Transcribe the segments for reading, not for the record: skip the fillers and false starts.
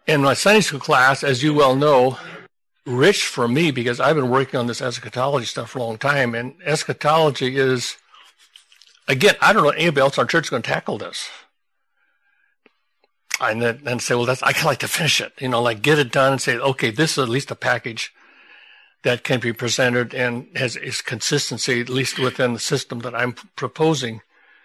In my Sunday school class, as you well know, rich for me because I've been working on this eschatology stuff for a long time, and eschatology is, again, I don't know anybody else in our church is going to tackle this. And then say, well, I like to finish it, like get it done and say, okay, this is at least a package that can be presented and has its consistency, at least within the system that I'm proposing.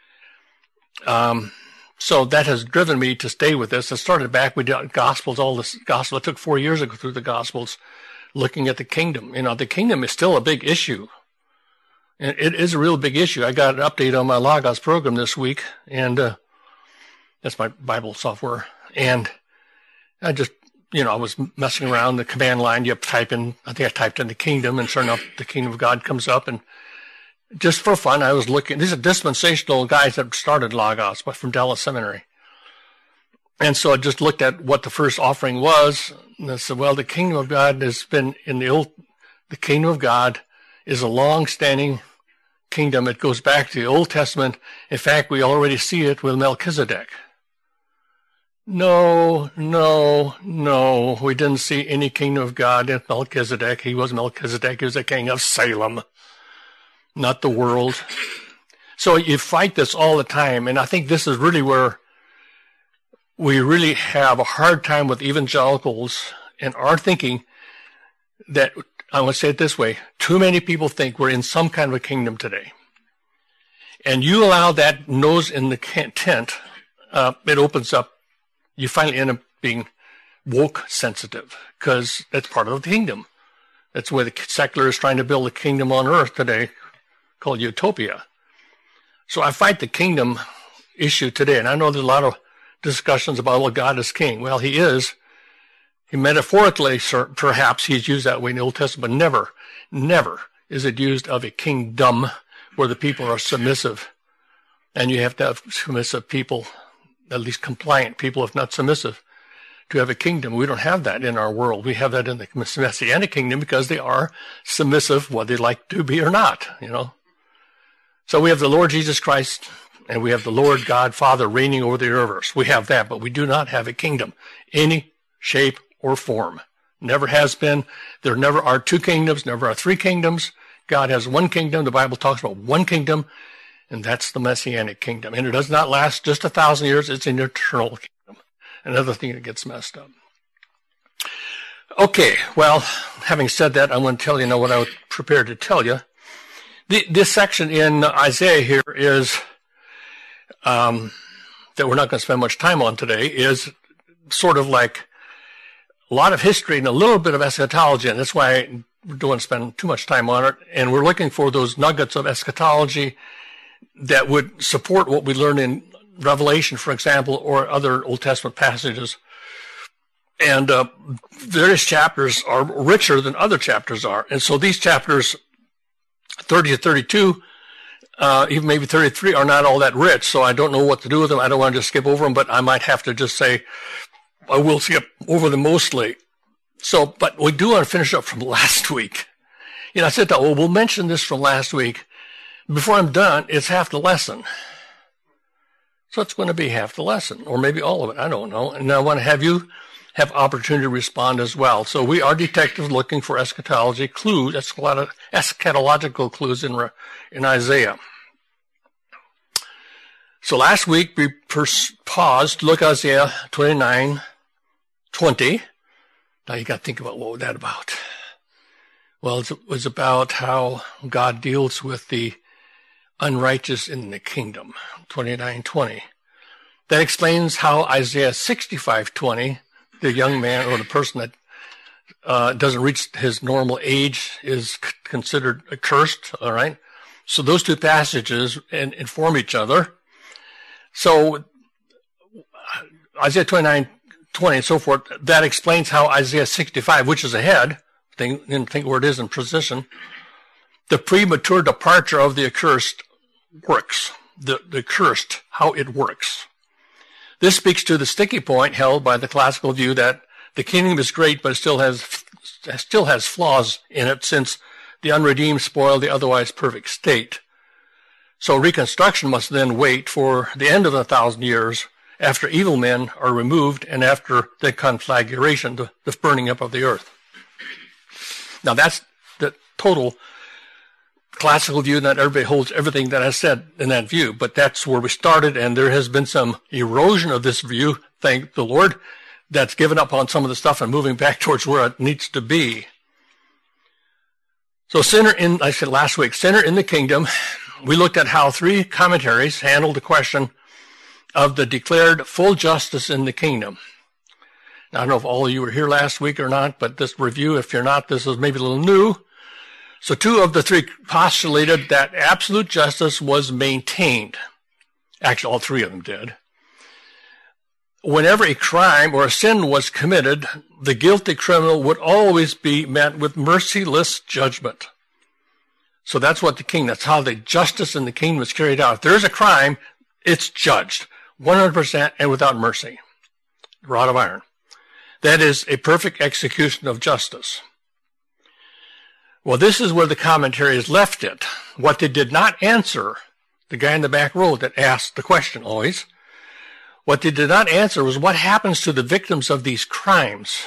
So that has driven me to stay with this. I started back, we did Gospels, all this Gospel. It took 4 years to go through the Gospels, looking at the kingdom. The kingdom is still a big issue. And it is a real big issue. I got an update on my Logos program this week, and that's my Bible software. And I just, I was messing around the command line. You type in, I think I typed in the kingdom, and sure enough, the kingdom of God comes up. And just for fun, I was looking. These are dispensational guys that started Logos, but from Dallas Seminary. And so I just looked at what the first offering was. And I said, well, the kingdom of God has been the kingdom of God is a long-standing kingdom. It goes back to the Old Testament. In fact, we already see it with Melchizedek. No, we didn't see any kingdom of God in Melchizedek. He was Melchizedek. He was the king of Salem, not the world. So you fight this all the time, and I think this is really where we really have a hard time with evangelicals and our thinking that, I want to say it this way, too many people think we're in some kind of a kingdom today. And you allow that nose in the tent, it opens up. You finally end up being woke sensitive because that's part of the kingdom. That's the way the secular is trying to build a kingdom on earth today called utopia. So I fight the kingdom issue today. And I know there's a lot of discussions about, well, God is king. Well, he is. He metaphorically, perhaps he's used that way in the Old Testament, but never is it used of a kingdom where the people are submissive. And you have to have submissive people, at least compliant people, if not submissive, to have a kingdom. We don't have that in our world. We have that in the Messianic kingdom because they are submissive, whether they like to be or not, So we have the Lord Jesus Christ and we have the Lord God Father reigning over the universe. We have that, but we do not have a kingdom, any shape or form. Never has been. There never are two kingdoms, never are three kingdoms. God has one kingdom. The Bible talks about one kingdom, and that's the Messianic kingdom. And it does not last just 1,000 years. It's an eternal kingdom. Another thing that gets messed up. Okay, well, having said that, I want to tell you now what I was prepared to tell you. This section in Isaiah here is, that we're not going to spend much time on today, is sort of like a lot of history and a little bit of eschatology, and that's why I don't want to spend too much time on it. And we're looking for those nuggets of eschatology that would support what we learn in Revelation, for example, or other Old Testament passages. And various chapters are richer than other chapters are. And so these chapters 30 to 32, even maybe 33, are not all that rich. So I don't know what to do with them. I don't want to just skip over them, but I might have to just say, I will skip over them mostly. So, but we do want to finish up from last week. I said, we'll mention this from last week. Before I'm done, it's half the lesson. So it's going to be half the lesson, or maybe all of it. I don't know. And I want to have you have opportunity to respond as well. So we are detectives looking for eschatology clues. That's a lot of eschatological clues in Isaiah. So last week we paused to look at Isaiah 29:20. Now you got to think about what was that about. Well, it was about how God deals with the unrighteous in the kingdom, 29:20. That explains how Isaiah 65:20, the young man or the person that doesn't reach his normal age is considered accursed, all right? So those two passages inform each other. So Isaiah 29:20 and so forth, that explains how Isaiah 65, which is ahead, didn't think where it is in position, the premature departure of the accursed works. The accursed, how it works. This speaks to the sticky point held by the classical view that the kingdom is great, but it still has flaws in it, since the unredeemed spoil the otherwise perfect state. So reconstruction must then wait for the end of 1,000 years after evil men are removed and after the conflagration, the burning up of the earth. Now that's the total classical view. Not everybody holds everything that I said in that view, but that's where we started, and there has been some erosion of this view, thank the Lord, that's given up on some of the stuff and moving back towards where it needs to be. So I said last week, sinner in the kingdom. We looked at how 3 commentaries handled the question of the declared full justice in the kingdom. Now, I don't know if all of you were here last week or not, but this review, if you're not, this is maybe a little new. So 2 of the 3 postulated that absolute justice was maintained. Actually, all 3 of them did. Whenever a crime or a sin was committed, the guilty criminal would always be met with merciless judgment. So that's how the justice in the kingdom is carried out. If there's a crime, it's judged 100% and without mercy. Rod of iron. That is a perfect execution of justice. Well, this is where the commentaries left it. What they did not answer, the guy in the back row that asked the question always, what they did not answer was what happens to the victims of these crimes.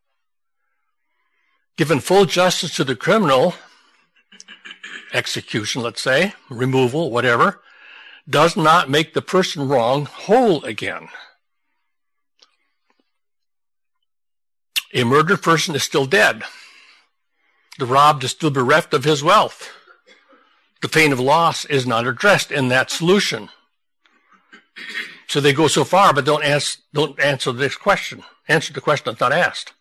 Given full justice to the criminal, execution, let's say, removal, whatever, does not make the person wrong whole again. A murdered person is still dead. The robbed is still bereft of his wealth. The pain of loss is not addressed in that solution. So they go so far, but don't answer the next question. Answer the question that's not asked.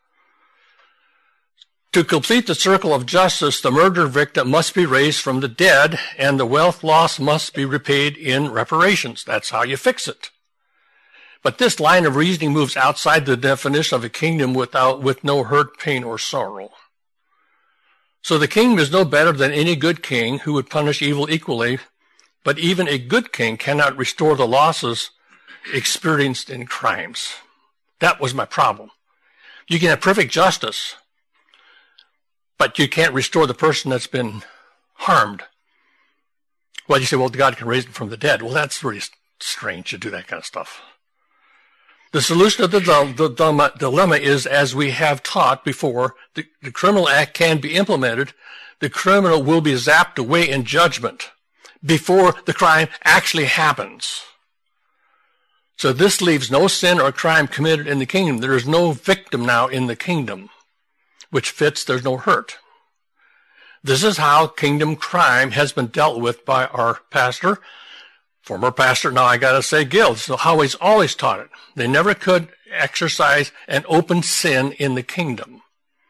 To complete the circle of justice, the murder victim must be raised from the dead, and the wealth loss must be repaid in reparations. That's how you fix it. But this line of reasoning moves outside the definition of a kingdom with no hurt, pain, or sorrow. So the kingdom is no better than any good king who would punish evil equally, but even a good king cannot restore the losses experienced in crimes. That was my problem. You can have perfect justice, but you can't restore the person that's been harmed. Well, you say, well, God can raise them from the dead. Well, that's really strange to do that kind of stuff. The solution of the dilemma is, as we have taught before, the criminal act can be implemented. The criminal will be zapped away in judgment before the crime actually happens. So this leaves no sin or crime committed in the kingdom. There is no victim now in the kingdom, which fits there's no hurt. This is how kingdom crime has been dealt with by our pastor, former pastor, now I gotta say Gil. So how he's always taught it. They never could exercise an open sin in the kingdom.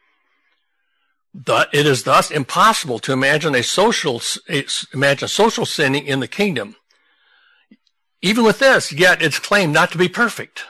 It is thus impossible to imagine social sinning in the kingdom. Even with this, yet it's claimed not to be perfect.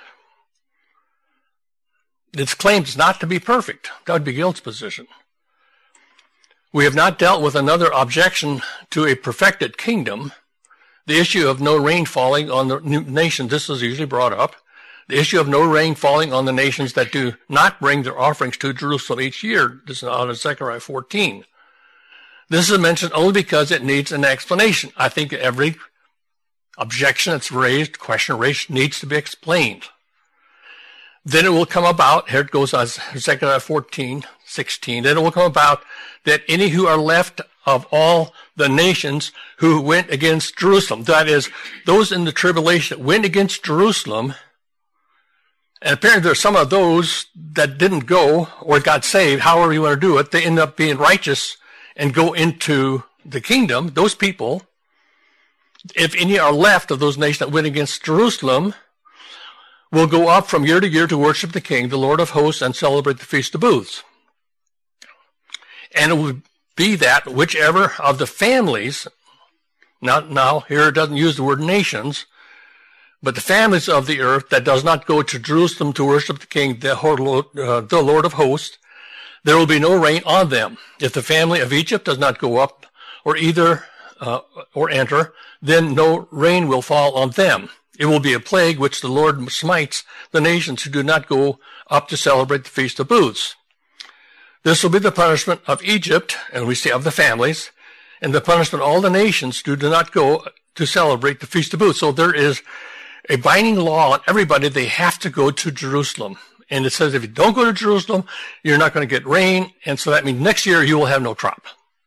It's claimed not to be perfect. That would be Gil's position. We have not dealt with another objection to a perfected kingdom. The issue of no rain falling on the nation, this is usually brought up. The issue of no rain falling on the nations that do not bring their offerings to Jerusalem each year. This is out of Zechariah 14. This is mentioned only because it needs an explanation. I think every objection that's raised, question raised, needs to be explained. Then it will come about, here it goes on Zechariah 14:16, then it will come about that any who are left of all the nations who went against Jerusalem, that is, those in the tribulation that went against Jerusalem, and apparently there are some of those that didn't go or got saved, however you want to do it, they end up being righteous and go into the kingdom. Those people, if any are left of those nations that went against Jerusalem, will go up from year to year to worship the King, the Lord of hosts, and celebrate the Feast of Booths. And it would be that whichever of the families, now here it doesn't use the word nations, but the families of the earth that does not go to Jerusalem to worship the King, the Lord of hosts, there will be no rain on them. If the family of Egypt does not go up or enter, then no rain will fall on them. It will be a plague which the Lord smites the nations who do not go up to celebrate the Feast of Booths. This will be the punishment of Egypt, and we say of the families, and the punishment of all the nations who do not go to celebrate the Feast of Booths. So there is a binding law on everybody. They have to go to Jerusalem. And it says if you don't go to Jerusalem, you're not going to get rain. And so that means next year you will have no crop.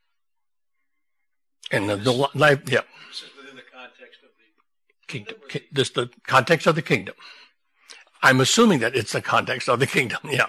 And yeah. This is within the context of the kingdom. This the context of the kingdom. I'm assuming that it's the context of the kingdom. Yeah.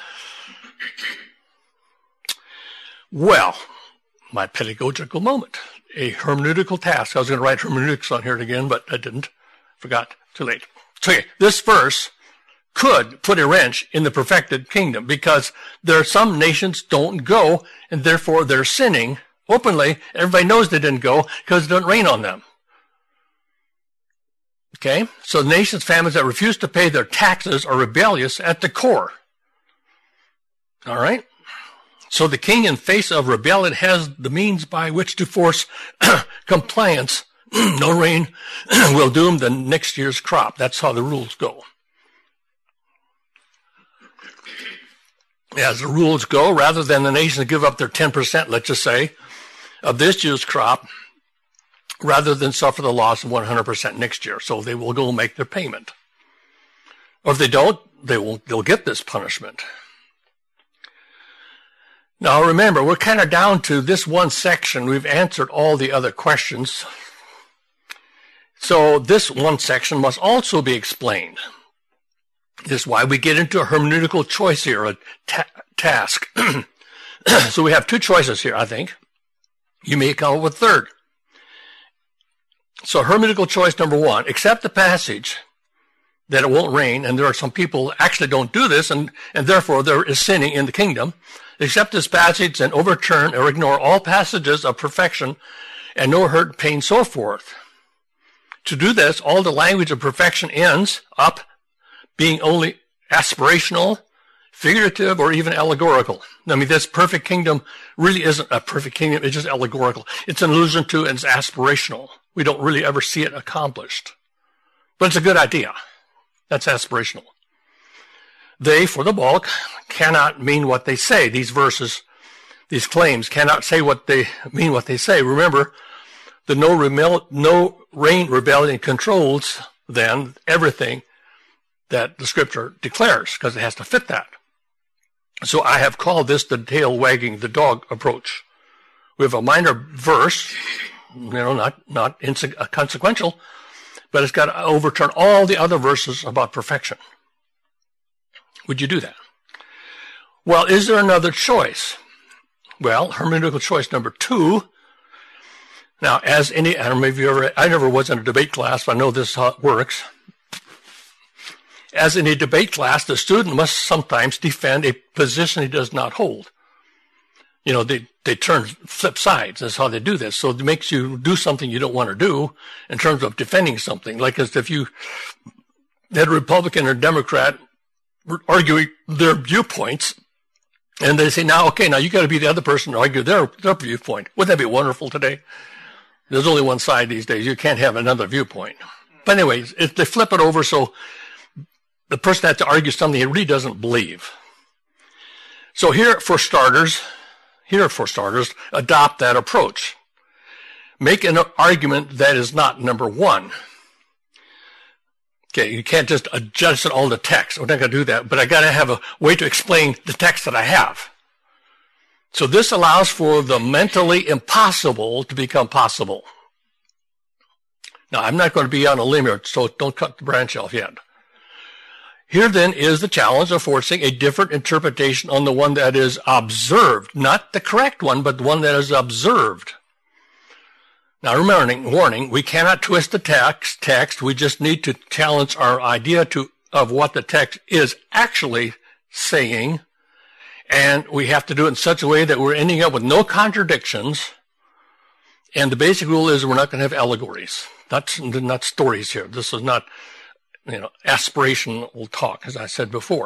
Well, my pedagogical moment, a hermeneutical task. I was going to write hermeneutics on here again, but I didn't. Forgot. Too late. So okay, this verse could put a wrench in the perfected kingdom because there are some nations don't go, and therefore they're sinning openly. Everybody knows they didn't go because it doesn't rain on them. Okay? So nations, families that refuse to pay their taxes are rebellious at the core. All right? So the king, in face of rebellion, has the means by which to force compliance. No rain will doom the next year's crop. That's how the rules go. As the rules go, rather than the nations give up their 10%, let's just say, of this year's crop, rather than suffer the loss of 100% next year. So they will go make their payment. Or if they don't, they'll get this punishment. Now remember, we're kind of down to this one section. We've answered all the other questions. So this one section must also be explained. This is why we get into a hermeneutical choice here, a task. So we have two choices here, I think. You may come up with a third. So hermeneutical choice number one, accept the passage that it won't rain, and there are some people who actually don't do this, and therefore there is sinning in the kingdom. Accept this passage and overturn or ignore all passages of perfection and no hurt, pain, so forth. To do this, all the language of perfection ends up being only aspirational, figurative, or even allegorical. I mean, this perfect kingdom really isn't a perfect kingdom. It's just allegorical. It's an allusion to, and it's aspirational. We don't really ever see it accomplished. But it's a good idea. That's aspirational. They, for the bulk, cannot mean what they say. These verses, these claims cannot say what they mean what they say. Remember, the no rain rebellion controls then everything that the scripture declares because it has to fit that. So I have called this the tail wagging the dog approach. We have a minor verse, not consequential, but it's got to overturn all the other verses about perfection. Would you do that? Well, is there another choice? Well, hermeneutical choice number two. Now, as any, I don't know if you ever, I never was in a debate class, but I know this is how it works. As in a debate class, the student must sometimes defend a position he does not hold. They flip sides. That's how they do this. So it makes you do something you don't want to do in terms of defending something. Like as if you had a Republican or Democrat arguing their viewpoints, and they say, now you got to be the other person to argue their viewpoint. Wouldn't that be wonderful today? There's only one side these days. You can't have another viewpoint. But anyways, if they flip it over so the person has to argue something he really doesn't believe. So here for starters, adopt that approach. Make an argument that is not number one. Okay, you can't just adjust all the text. We're not going to do that, but I got to have a way to explain the text that I have. So this allows for the mentally impossible to become possible. Now, I'm not going to be on a limb here, so don't cut the branch off yet. Here then is the challenge of forcing a different interpretation on the one that is observed, not the correct one, but the one that is observed. Now, warning, we cannot twist the text. We just need to challenge our idea of what the text is actually saying. And we have to do it in such a way that we're ending up with no contradictions. And the basic rule is we're not going to have allegories. Not stories here. This is not, aspirational talk, as I said before.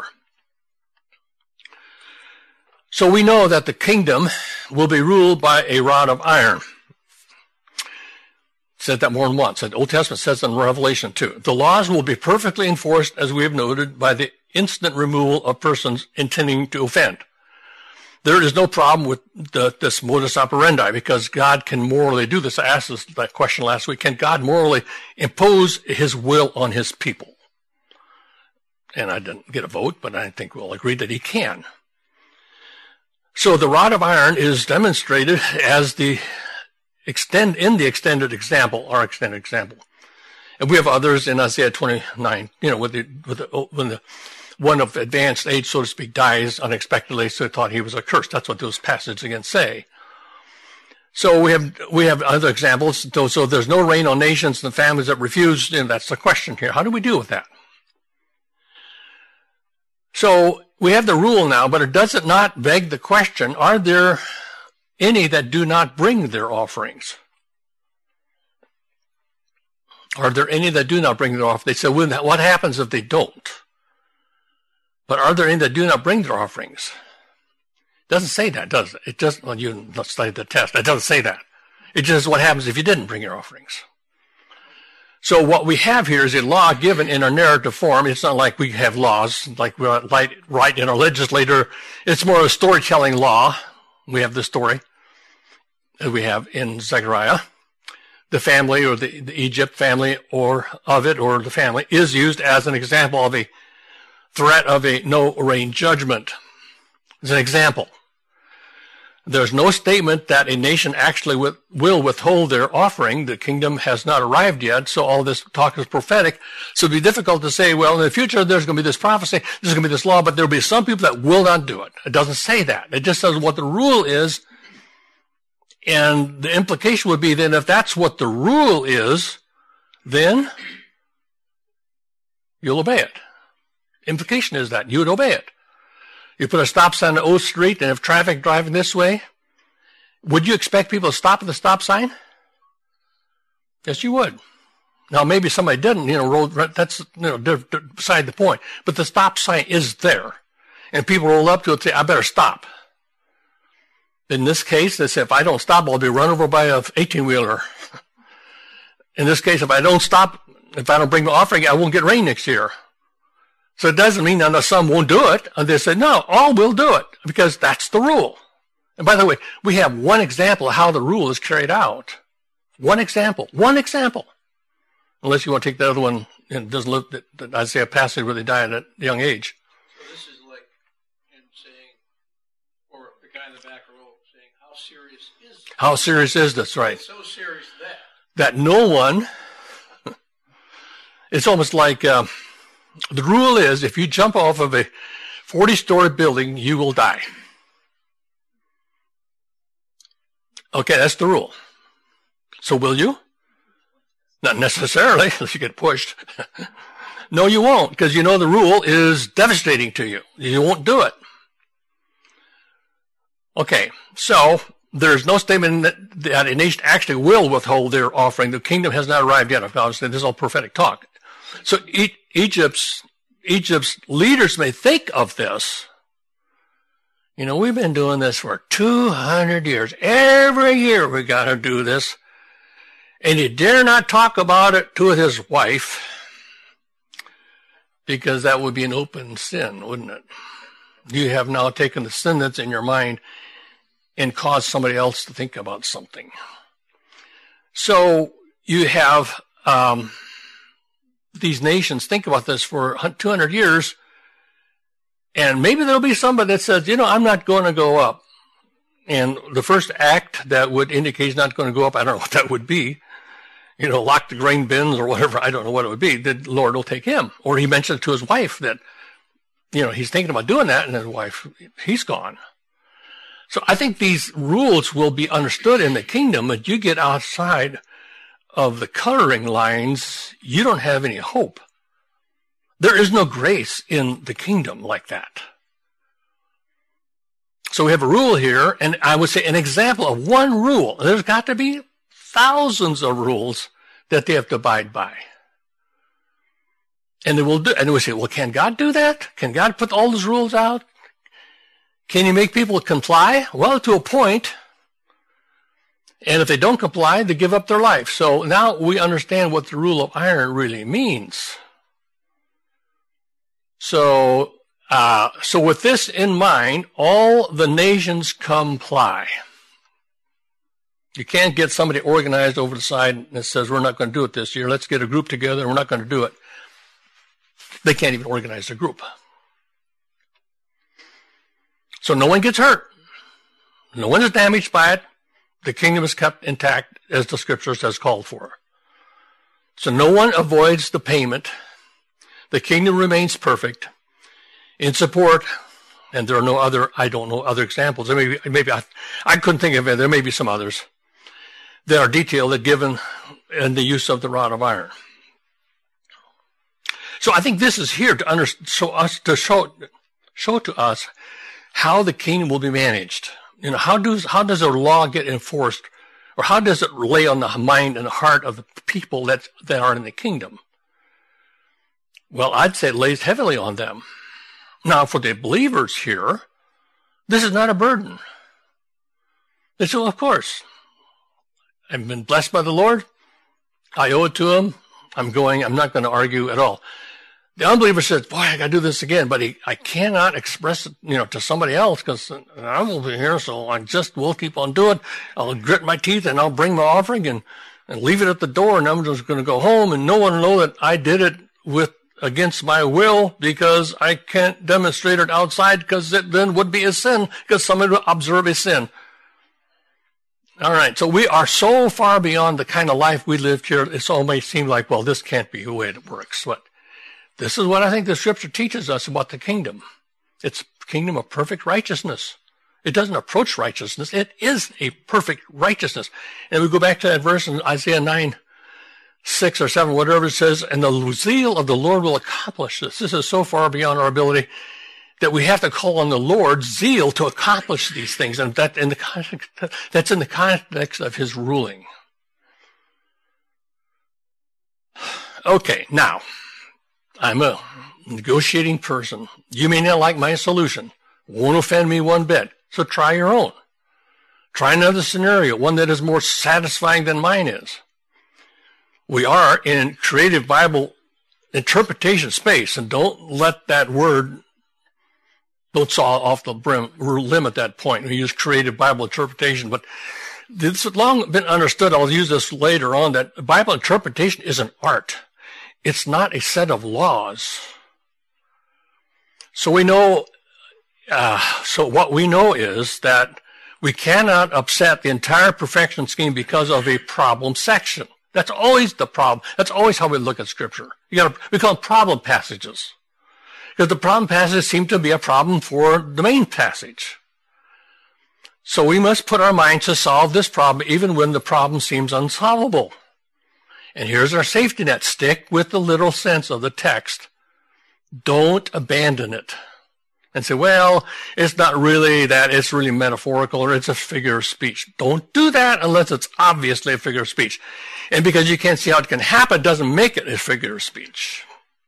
So we know that the kingdom will be ruled by a rod of iron. Said that more than once. The Old Testament says in Revelation 2. The laws will be perfectly enforced, as we have noted, by the instant removal of persons intending to offend. There is no problem with this modus operandi because God can morally do this. I asked that question last week. Can God morally impose his will on his people? And I didn't get a vote, but I think we'll agree that he can. So the rod of iron is demonstrated as the extended example, our extended example. And we have others in Isaiah 29, when the one of advanced age, so to speak, dies unexpectedly, so they thought he was accursed. That's what those passages again say. So we have other examples. So there's no rain on nations and families that refuse, and that's the question here. How do we deal with that? So we have the rule now, but does it not beg the question, are there any that do not bring their offerings? Are there any that do not bring their offerings? They say, well, what happens if they don't? But are there any that do not bring their offerings? It doesn't say that, does it? It doesn't, well, you studied the test. It doesn't say that. It just says what happens if you didn't bring your offerings. So what we have here is a law given in a narrative form. It's not like we have laws, like we write in our legislator. It's more a storytelling law. We have the story that we have in Zechariah. The family or the Egypt family or the family is used as an example of a threat of a no rain judgment. As an example. There's no statement that a nation actually will withhold their offering. The kingdom has not arrived yet, so all this talk is prophetic. So it'd be difficult to say, well, in the future there's going to be this prophecy, there's going to be this law, but there'll be some people that will not do it. It doesn't say that. It just says what the rule is. And the implication would be then if that's what the rule is, then you'll obey it. Implication is that you would obey it. You put a stop sign on O Street, and if traffic driving this way, would you expect people to stop at the stop sign? Yes, you would. Now, maybe somebody didn't, that's, beside the point. But the stop sign is there. And people roll up to it and say, I better stop. In this case, they say, if I don't stop, I'll be run over by an 18-wheeler. In this case, if I don't stop, if I don't bring the offering, I won't get rain next year. So it doesn't mean that some won't do it. And they say, no, all will do it because that's the rule. And by the way, we have one example of how the rule is carried out. One example. Unless you want to take the other one and doesn't look at Isaiah passage where they die at a young age. So this is like him saying, or the guy in the back row saying, how serious is this? How serious is this, right? It's so serious that no one, it's almost like, the rule is if you jump off of a 40-story building, you will die. Okay, that's the rule. So will you? Not necessarily, unless you get pushed. No, you won't, because you know the rule is devastating to you. You won't do it. Okay, so there's no statement that a nation actually will withhold their offering. The kingdom has not arrived yet. Obviously, this is all prophetic talk. So Egypt's leaders may think of this. We've been doing this for 200 years. Every year we got to do this. And he dare not talk about it to his wife because that would be an open sin, wouldn't it? You have now taken the sin that's in your mind and caused somebody else to think about something. So you have these nations think about this for 200 years, and maybe there'll be somebody that says, I'm not going to go up. And the first act that would indicate he's not going to go up, I don't know what that would be, lock the grain bins or whatever, I don't know what it would be, the Lord will take him. Or he mentioned to his wife that, he's thinking about doing that, and his wife, he's gone. So I think these rules will be understood in the kingdom, but you get outside of the coloring lines, you don't have any hope. There is no grace in the kingdom like that. So we have a rule here, and I would say an example of one rule. There's got to be thousands of rules that they have to abide by. And they will do, and we say, well, can God do that? Can God put all those rules out? Can he make people comply? Well, to a point. And if they don't comply, they give up their life. So now we understand what the rule of iron really means. So So with this in mind, all the nations comply. You can't get somebody organized over the side that says, we're not going to do it this year. Let's get a group together and we're not going to do it. They can't even organize a group. So no one gets hurt. No one is damaged by it. The kingdom is kept intact as the scriptures has called for. So no one avoids the payment. The kingdom remains perfect in support. And there are no other, I don't know other examples. Maybe I couldn't think of it. There may be some others that are detailed and given in the use of the rod of iron. So I think this is here to show to us how the kingdom will be managed. You know, how does a law get enforced, or how does it lay on the mind and the heart of the people that are in the kingdom? Well, I'd say it lays heavily on them. Now, for the believers here, this is not a burden. They say, well, of course, I've been blessed by the Lord. I owe it to him. I'm not going to argue at all. The unbeliever says, boy, I got to do this again, but I cannot express it, to somebody else because I won't be here, so I just will keep on doing it. I'll grit my teeth and I'll bring my offering and leave it at the door, and I'm just going to go home, and no one will know that I did it against my will because I can't demonstrate it outside because it then would be a sin because someone would observe a sin. All right, so we are so far beyond the kind of life we lived here, it all may seem like, well, this can't be the way it works. But this is what I think the scripture teaches us about the kingdom. It's a kingdom of perfect righteousness. It doesn't approach righteousness. It is a perfect righteousness. And we go back to that verse in Isaiah 9:6 or 7, whatever it says, and the zeal of the Lord will accomplish this. This is so far beyond our ability that we have to call on the Lord's zeal to accomplish these things. And that's in the context of his ruling. Okay, now, I'm a negotiating person. You may not like my solution. Won't offend me one bit. So try your own. Try another scenario, one that is more satisfying than mine is. We are in creative Bible interpretation space, and don't let that word, don't saw off the limb at that point. We use creative Bible interpretation, but it's long been understood, I'll use this later on, that Bible interpretation is an art. It's not a set of laws. So we know, what we know is that we cannot upset the entire perfection scheme because of a problem section. That's always the problem. That's always how we look at Scripture. We call them problem passages. Because the problem passages seem to be a problem for the main passage. So we must put our mind to solve this problem even when the problem seems unsolvable. And here's our safety net. Stick with the literal sense of the text. Don't abandon it and say, well, it's not really that, it's really metaphorical, or it's a figure of speech. Don't do that unless it's obviously a figure of speech. And because you can't see how it can happen, doesn't make it a figure of speech.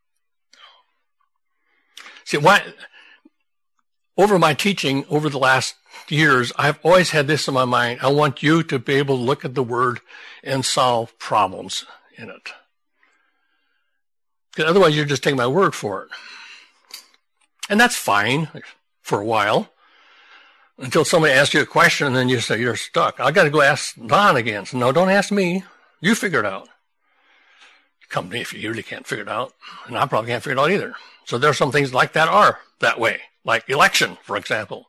See, over my teaching over the last years, I've always had this in my mind. I want you to be able to look at the word and solve problems in it. Because otherwise you're just taking my word for it. And that's fine for a while, until somebody asks you a question and then you say you're stuck. I got to go ask Don again. So no, don't ask me. You figure it out. Come to me if you really can't figure it out. And I probably can't figure it out either. So there are some things like that are that way, like election, for example.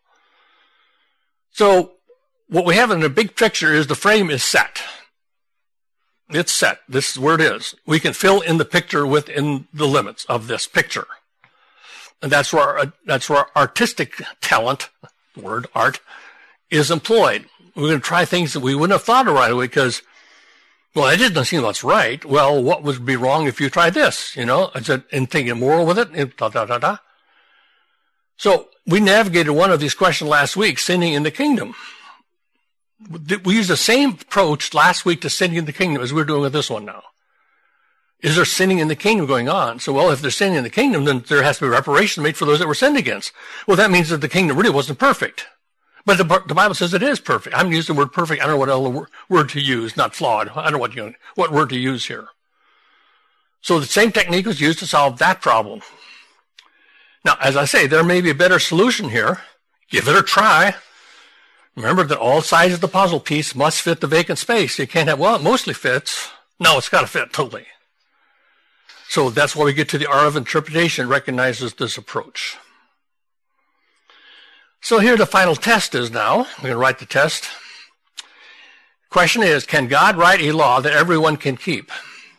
So what we have in the big picture is the frame is set. It's set. This is where it is. We can fill in the picture within the limits of this picture. And that's where artistic talent, the word art, is employed. We're going to try things that we wouldn't have thought of right away because, well, that just doesn't seem what's right. Well, what would be wrong if you tried this? I said, and thinking moral with it, So we navigated one of these questions last week, sinning in the kingdom. We used the same approach last week to sinning in the kingdom as we're doing with this one now. Is there sinning in the kingdom going on? So, well, if there's sinning in the kingdom, then there has to be reparation made for those that were sinned against. Well, that means that the kingdom really wasn't perfect. But the Bible says it is perfect. I'm using the word perfect. I don't know what other word to use, not flawed. I don't know what word to use here. So the same technique was used to solve that problem. Now, as I say, there may be a better solution here. Give it a try. Remember that all sides of the puzzle piece must fit the vacant space. You can't have, well, it mostly fits. No, it's got to fit totally. So that's why we get to the art of interpretation, recognizes this approach. So here the final test is now. We're going to write the test. Question is, can God write a law that everyone can keep?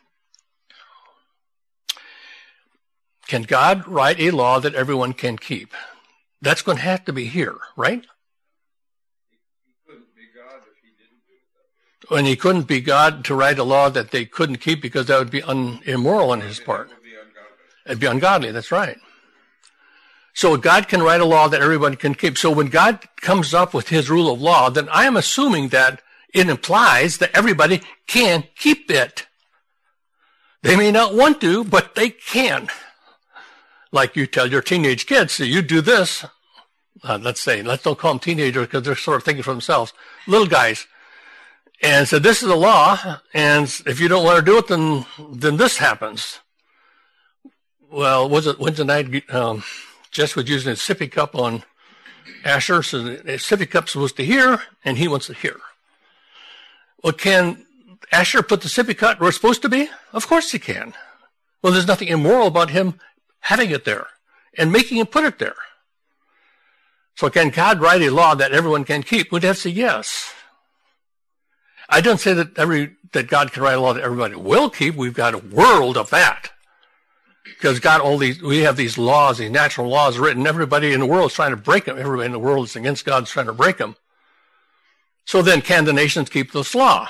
Can God write a law that everyone can keep? That's going to have to be here, right? He couldn't be God if he didn't do it. And he couldn't be God to write a law that they couldn't keep because that would be immoral on his part. It would be ungodly. It'd be ungodly, that's right. So God can write a law that everyone can keep. So when God comes up with his rule of law, then I am assuming that it implies that everybody can keep it. They may not want to, but they can. Like you tell your teenage kids, so you do this. Let's don't call them teenagers because they're sort of thinking for themselves. Little guys. And so this is a law, and if you don't want to do it, then this happens. Well, Wednesday night, Jess was using a sippy cup on Asher, so the sippy cup's supposed to hear, and he wants to hear. Well, can Asher put the sippy cup where it's supposed to be? Of course he can. Well, there's nothing immoral about him having it there and making him put it there. So can God write a law that everyone can keep? We'd have to say yes. I don't say that God can write a law that everybody will keep. We've got a world of that. Because we have these laws, these natural laws written. Everybody in the world is trying to break them. Everybody in the world is against God, is trying to break them. So then can the nations keep this law?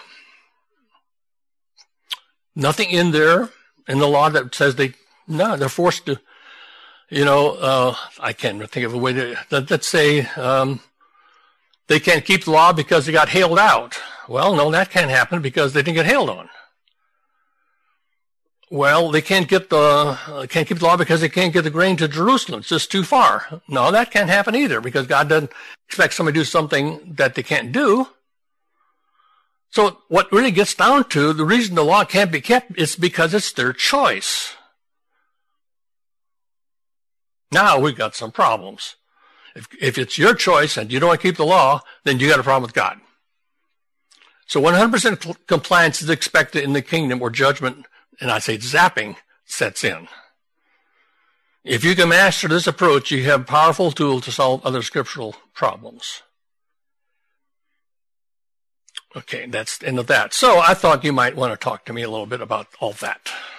Nothing in there in the law that says they're forced to, I can't think of a way to, let's say, they can't keep the law because they got hailed out. Well, no, that can't happen because they didn't get hailed on. Well, they can't keep the law because they can't get the grain to Jerusalem. It's just too far. No, that can't happen either because God doesn't expect somebody to do something that they can't do. So what really gets down to the reason the law can't be kept is because it's their choice. Now we've got some problems. If it's your choice and you don't want to keep the law, then you got a problem with God. So 100% compliance is expected in the kingdom where judgment, and I say zapping, sets in. If you can master this approach, you have a powerful tool to solve other scriptural problems. Okay, that's the end of that. So I thought you might want to talk to me a little bit about all that.